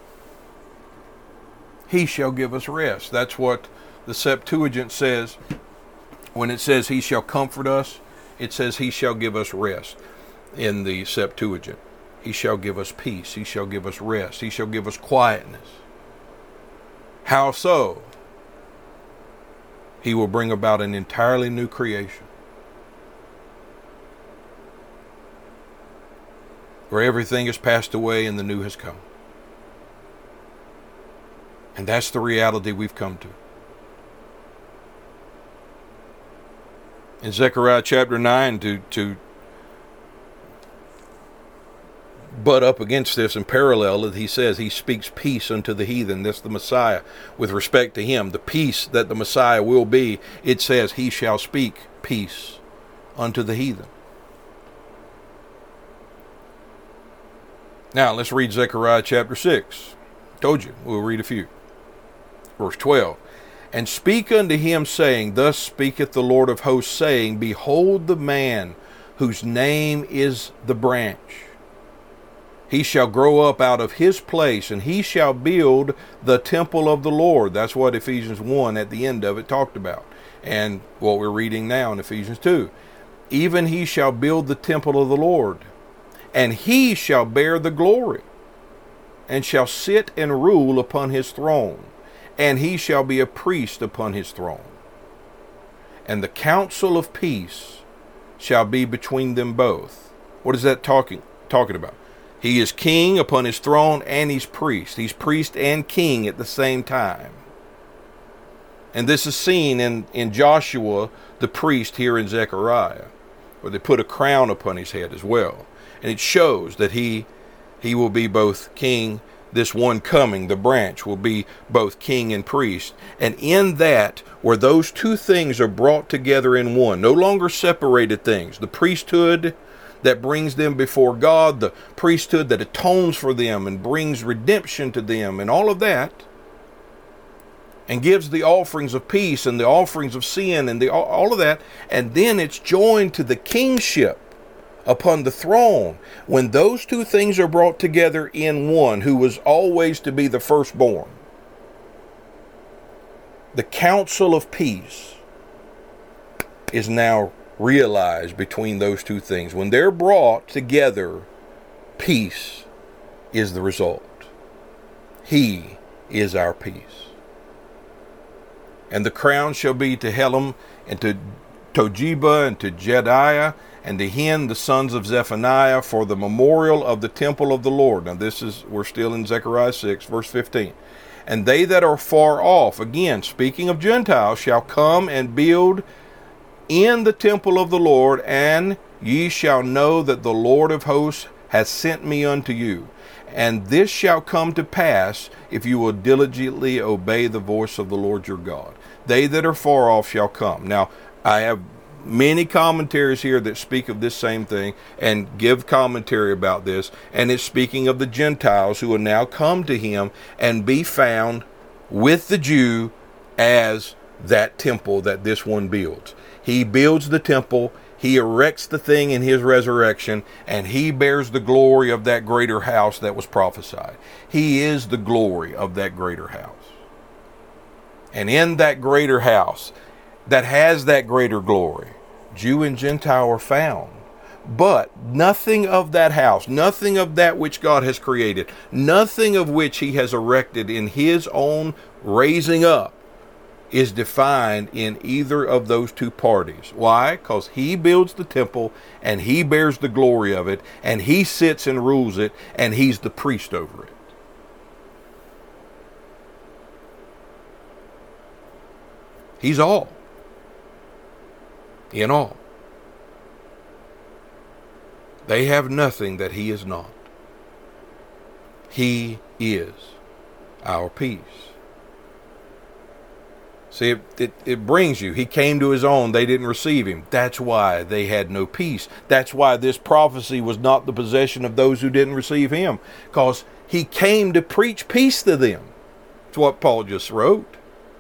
he shall give us rest. That's what the Septuagint says. When it says he shall comfort us, it says he shall give us rest in the Septuagint. He shall give us peace. He shall give us rest. He shall give us quietness. How so? He will bring about an entirely new creation, where everything has passed away and the new has come. And that's the reality we've come to. In Zechariah chapter 9, to butt up against this and parallel it, he says he speaks peace unto the heathen. That's the Messiah. With respect to him, the peace that the Messiah will be, it says he shall speak peace unto the heathen. Now let's read Zechariah chapter 6. Told you, we'll read a few. Verse 12. And speak unto him, saying, thus speaketh the Lord of hosts, saying, behold the man whose name is the branch. He shall grow up out of his place, and he shall build the temple of the Lord. That's what Ephesians 1 at the end of it talked about. And what we're reading now in Ephesians 2. Even he shall build the temple of the Lord, and he shall bear the glory, and shall sit and rule upon his throne, and he shall be a priest upon his throne. And the counsel of peace shall be between them both. What is that talking about? He is king upon his throne, and he's priest. He's priest and king at the same time. And this is seen in Joshua, the priest, here in Zechariah, where they put a crown upon his head as well. And it shows that he will be both king this one coming, the branch, will be both king and priest. And in that, where those two things are brought together in one, no longer separated things, the priesthood that brings them before God, the priesthood that atones for them and brings redemption to them, and all of that, and gives the offerings of peace and the offerings of sin and all of that, and then it's joined to the kingship upon the throne. When those two things are brought together in one, who was always to be the firstborn, the counsel of peace is now realized between those two things. When they're brought together, peace is the result. He is our peace. And the crown shall be to Helem, and to Tojiba, and to Jediah, and to Hen, the sons of Zephaniah, for the memorial of the temple of the Lord. Now we're still in Zechariah 6, verse 15. And they that are far off, again, speaking of Gentiles, shall come and build in the temple of the Lord, and ye shall know that the Lord of hosts hath sent me unto you. And this shall come to pass, if you will diligently obey the voice of the Lord your God. They that are far off shall come. Now, I have many commentaries here that speak of this same thing and give commentary about this. And it's speaking of the Gentiles who will now come to him and be found with the Jew as that temple that this one builds. He builds the temple. He erects the thing in his resurrection, and he bears the glory of that greater house that was prophesied. He is the glory of that greater house. And in that greater house that has that greater glory, Jew and Gentile are found. But nothing of that house, nothing of that which God has created, nothing of which he has erected in his own raising up, is defined in either of those two parties. Why? Because he builds the temple, and he bears the glory of it, and he sits and rules it, and he's the priest over it. He's all. In all. They have nothing that he is not. He is our peace. See, it brings you. He came to his own. They didn't receive him. That's why they had no peace. That's why this prophecy was not the possession of those who didn't receive him. Because he came to preach peace to them. That's what Paul just wrote.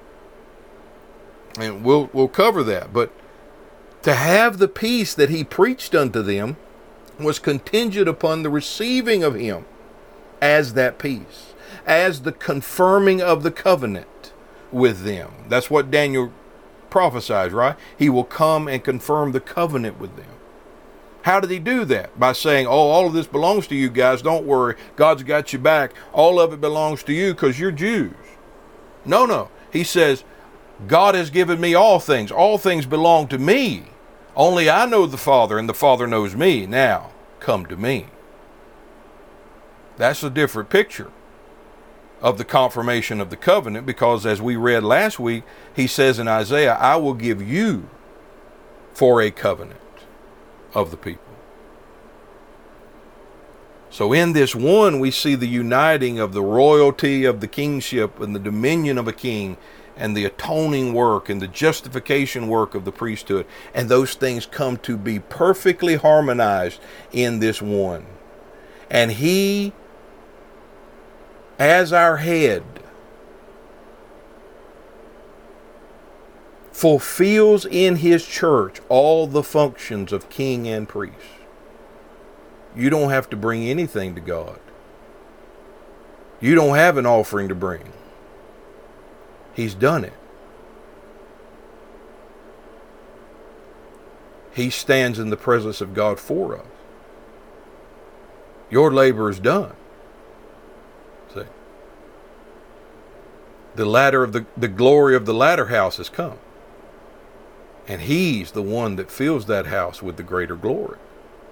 And we'll cover that. But to have the peace that he preached unto them was contingent upon the receiving of him as that peace, as the confirming of the covenant with them. That's what Daniel prophesies, right? He will come and confirm the covenant with them. How did he do that? By saying, oh, all of this belongs to you guys. Don't worry. God's got you back. All of it belongs to you because you're Jews. No. He says, God has given me all things. All things belong to me. Only I know the Father, and the Father knows me. Now, come to me. That's a different picture of the confirmation of the covenant, because as we read last week, he says in Isaiah, I will give you for a covenant of the people. So in this one, we see the uniting of the royalty of the kingship and the dominion of a king, and the atoning work and the justification work of the priesthood. And those things come to be perfectly harmonized in this one. And he, as our head, fulfills in his church all the functions of king and priest. You don't have to bring anything to God. You don't have an offering to bring. He's done it. He stands in the presence of God for us. Your labor is done. See? The ladder of the glory of the latter house has come. And he's the one that fills that house with the greater glory.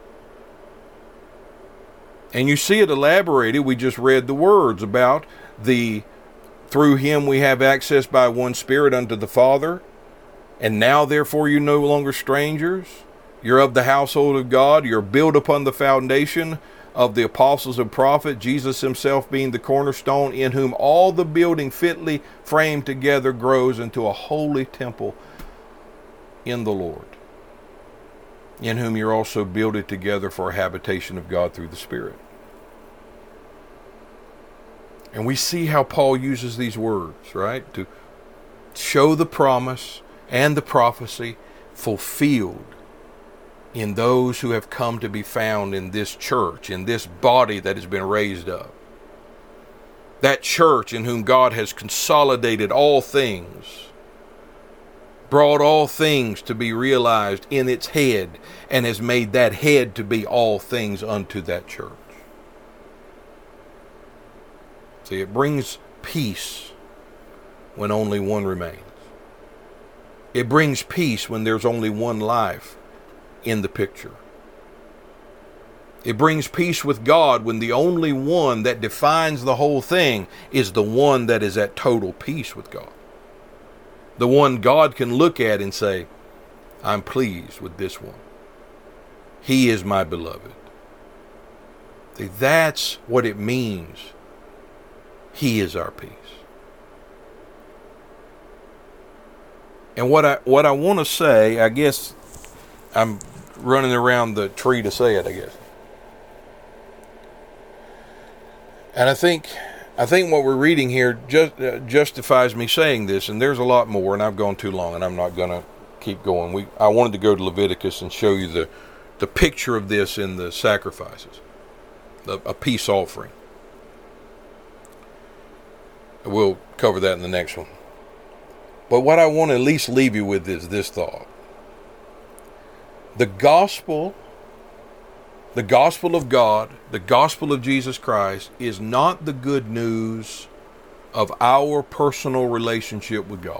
And you see it elaborated. We just read the words about through him we have access by one Spirit unto the Father. And now therefore you're no longer strangers. You're of the household of God. You're built upon the foundation of the apostles and prophets, Jesus himself being the cornerstone, in whom all the building fitly framed together grows into a holy temple in the Lord, in whom you're also builded together for a habitation of God through the Spirit. And we see how Paul uses these words, right? To show the promise and the prophecy fulfilled in those who have come to be found in this church, in this body that has been raised up. That church in whom God has consolidated all things, brought all things to be realized in its head, and has made that head to be all things unto that church. See, it brings peace when only one remains. It brings peace when there's only one life in the picture. It brings peace with God when the only one that defines the whole thing is the one that is at total peace with God. The one God can look at and say, I'm pleased with this one. He is my beloved. See, that's what it means. He is our peace. And what I want to say, I guess I'm running around the tree to say it, I guess. And I think what we're reading here justifies me saying this, and there's a lot more, and I've gone too long, and I'm not going to keep going. I wanted to go to Leviticus and show you the picture of this in the sacrifices, a peace offering. We'll cover that in the next one. But what I want to at least leave you with is this thought. The gospel of God, the gospel of Jesus Christ, is not the good news of our personal relationship with God.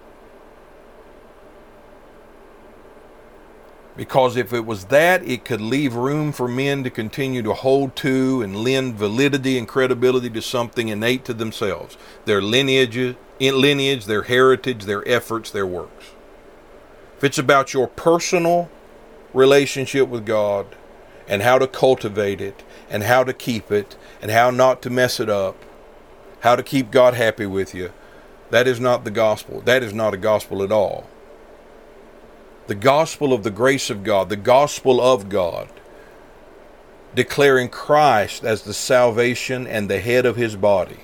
Because if it was that, it could leave room for men to continue to hold to and lend validity and credibility to something innate to themselves. Their lineage, their heritage, their efforts, their works. If it's about your personal relationship with God and how to cultivate it and how to keep it and how not to mess it up, how to keep God happy with you, that is not the gospel. That is not a gospel at all. The gospel of the grace of God, the gospel of God, declaring Christ as the salvation and the head of his body,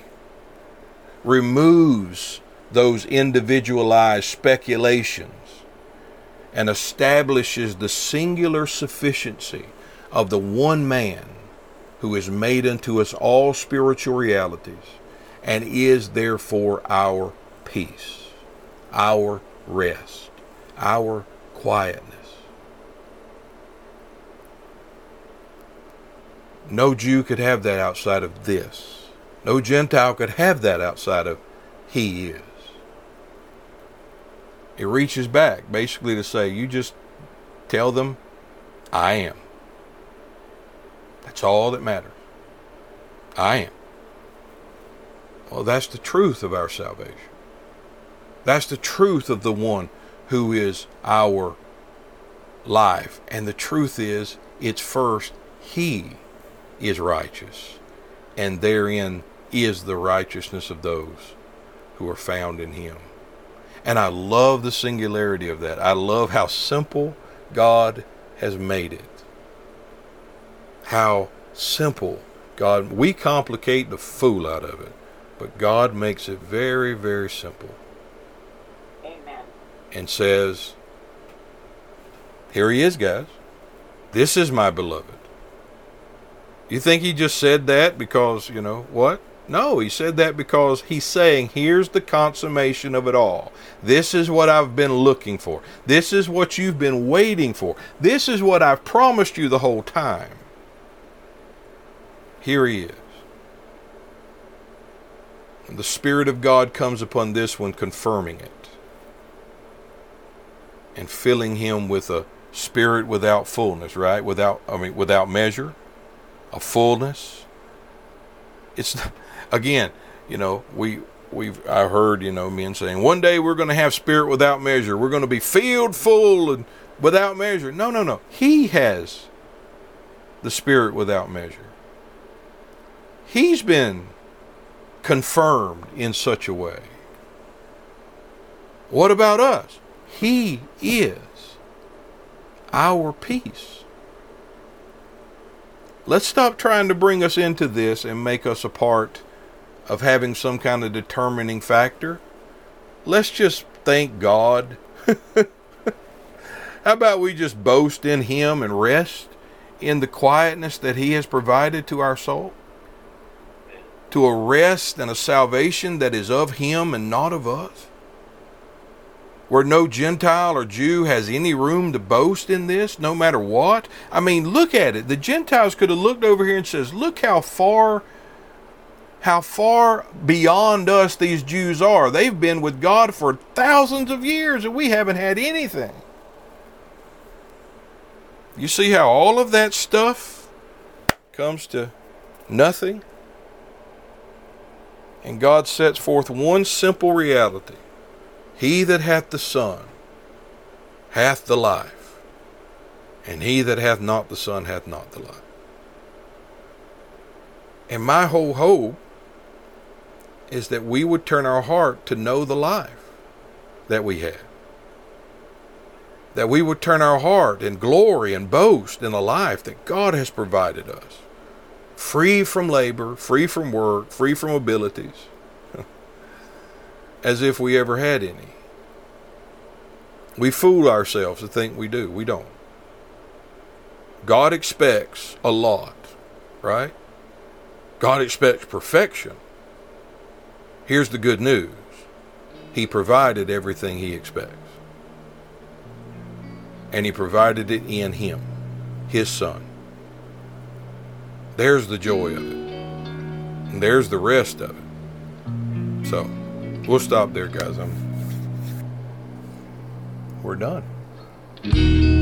removes those individualized speculations and establishes the singular sufficiency of the one man who is made unto us all spiritual realities and is therefore our peace, our rest, our quietness. No Jew could have that outside of this. No Gentile could have that outside of he is. It reaches back basically to say, you just tell them, I am. That's all that matters. I am. Well, that's the truth of our salvation. That's the truth of the one who is our life. And the truth is, it's first, he is righteous, and therein is the righteousness of those who are found in him. And I love the singularity of that. I love how simple God has made it. How simple God, we complicate the fool out of it, but God makes it very, very simple. Amen. And says, here he is, guys. This is my beloved. You think he just said that because, what? No, he said that because he's saying, here's the consummation of it all. This is what I've been looking for. This is what you've been waiting for. This is what I've promised you the whole time. Here he is. And the Spirit of God comes upon this one, confirming it. And filling him with a spirit without fullness, right? Without measure, a fullness. It's, again, I've heard, men saying, one day we're going to have spirit without measure. We're going to be filled full and without measure. No. He has the Spirit without measure. He's been confirmed in such a way. What about us? He is our peace. Let's stop trying to bring us into this and make us a part of having some kind of determining factor. Let's just thank God. How about we just boast in Him and rest in the quietness that He has provided to our soul? To a rest and a salvation that is of Him and not of us? Where no Gentile or Jew has any room to boast in this, no matter what. I mean, look at it. The Gentiles could have looked over here and says, look how far beyond us these Jews are. They've been with God for thousands of years and we haven't had anything. You see how all of that stuff comes to nothing? And God sets forth one simple reality. He that hath the Son hath the life, and he that hath not the Son hath not the life. And my whole hope is that we would turn our heart to know the life that we have. That we would turn our heart and glory and boast in the life that God has provided us. Free from labor, free from work, free from abilities. As if we ever had any. We fool ourselves to think we do. We don't. God expects a lot, right? God expects perfection. Here's the good news. He provided everything He expects. And He provided it in Him, His Son. There's the joy of it. And there's the rest of it. So, we'll stop there, guys. We're done.